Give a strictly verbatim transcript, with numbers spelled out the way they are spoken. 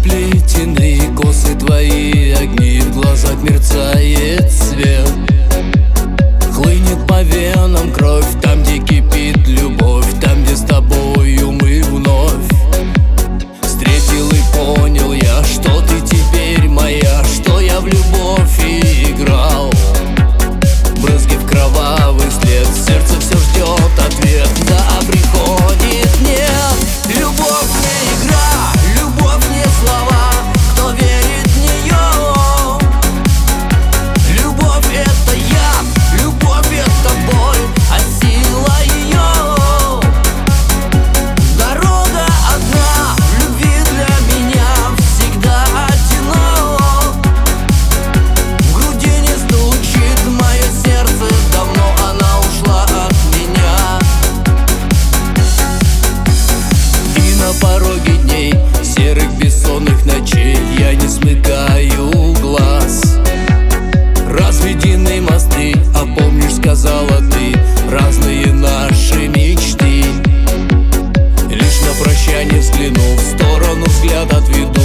заплетены косы твои, огни в глазах мерцает свет. Хлынет по венам кровь, там, где кипит любовь, там, где с тобою мы вновь. Встретил и понял я, что ты теперь моя, что я в любовь и играл. Брызги в кровавый след, сердце все ждет ответ, да приходит нет. Любовь не игра, любовь не слова, кто верит в нее. Любовь это я, любовь это боль, а сила ее. Дорога одна, в любви для меня всегда одинок. В груди не стучит мое сердце, давно она ушла от меня. И на пороге дней, серых бессонных ночей, я не смыкаю глаз. Разведены мосты, а помнишь, сказала ты, разные наши мечты. Лишь на прощание взглянув в сторону, взгляд отведу.